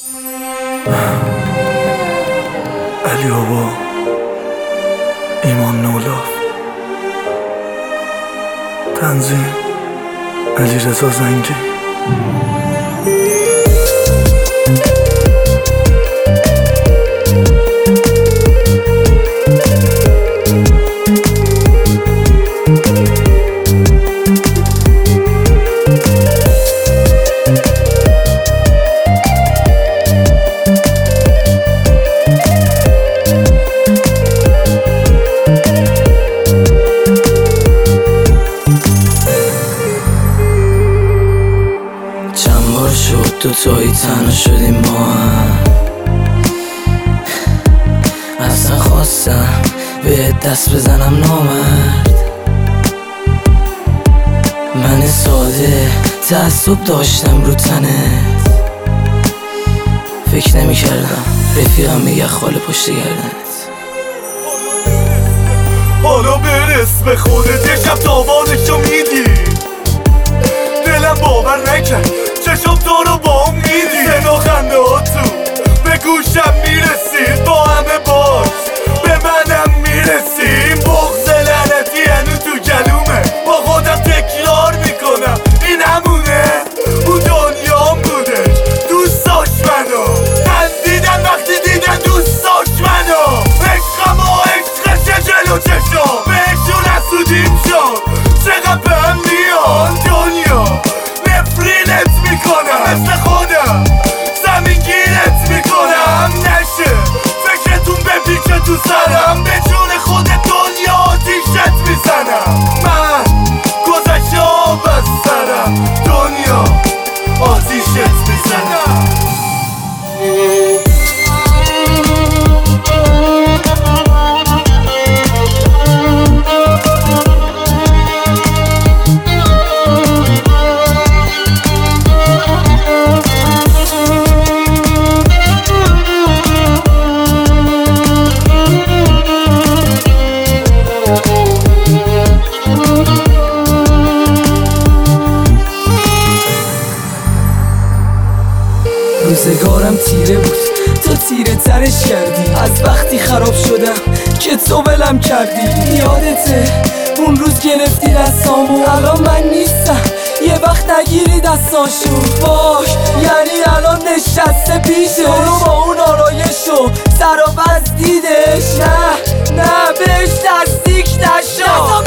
علی بابا، ایمان نولاف، تنظیم علی رضا زنگی. دوتایی تنها شدیم با هم، اصلا خواستم به دست بزنم نامرد. من ساده تعصب داشتم رو تنت، فکر نمی کردم رفیقم میگه خاله پشت گردنت. حالا برس به خودت، یه شب تاوانشو میدی. دلم باور نکرد چشم تو رو با هم میدی. صدا خنده ها تو به گوشم میرسید، با همه باز به منم میرسیم. بغض لعنتی هنو تو گلومه، با خودم تکرار میکنم این همونه. اون دنیام بودش دوست داشت منو، خندیدم وقتی دیدم دوست داشت منو. عشقم و عشقش جلو چشم بهشون حسودیم شد، چقدر به هم میان دنیا. نفرینت میکنم مثل خودم، زمین گیرت میکنم نشه فکرتون بپیچه تو سرم. به جون خود دنیا آتیشت میزنم، من گذشته آب از سرم، دنیا آتیشت میزنم. روزگارم تیره بود تا تیره ترش کردی، از وقتی خراب شدم که تو ولم کردی. یادته اون روز گرفتی دستامو، الان من نیستم یه وقت نگیری دستاشو. باش یعنی الان نشسته پیشش، رو با اون آرایشو سر و بز دیدش. نه بهش نزدیک نشو.